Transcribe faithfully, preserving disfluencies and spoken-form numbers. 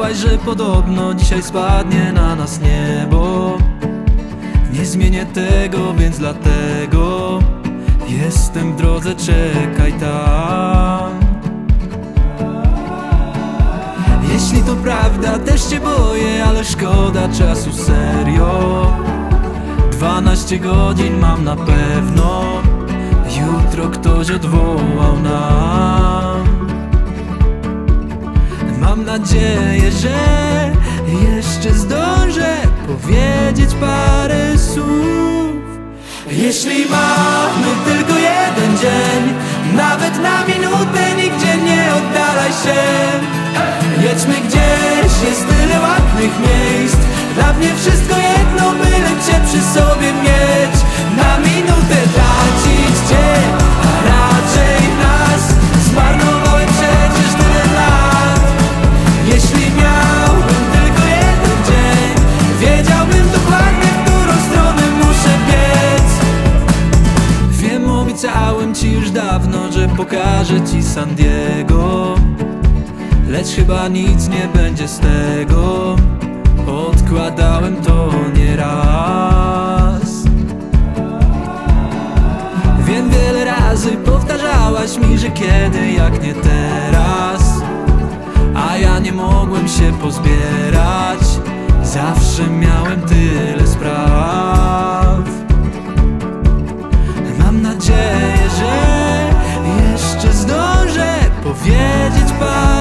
Powiedziałaś, że podobno dzisiaj spadnie na nas niebo. Nie zmienię tego, więc dlatego jestem w drodze, czekaj tam. Jeśli to prawda, też cię boję, ale szkoda czasu, serio. Dwanaście godzin mam na pewno, jutro ktoś odwołał nam. Mam nadzieję, że jeszcze zdążę powiedzieć parę słów. Jeśli mamy tylko jeden dzień, nawet na minutę, nigdzie nie oddalaj się. Jedźmy gdzieś, jest tyle ładnych miejsc. Dla mnie wszystko jedno, byle cię przy sobie mieć. Na minutę tracić dzień, a raczej nas. Zmarnowałem przecież tyle lat. Jeśli miałbym tylko jeden dzień, wiedziałbym dokładnie, w którą stronę muszę biec. Wiem, obiecałem ci już dawno, że pokażę ci San Diego, lecz chyba nic nie będzie z tego. Odkładałem to nieraz. Wiem, wiele razy powtarzałaś mi, że kiedy jak nie teraz, a ja nie mogłem się pozbierać. Zawsze miałem tyle spraw. Mam nadzieję, że jeszcze zdążę powiedzieć parę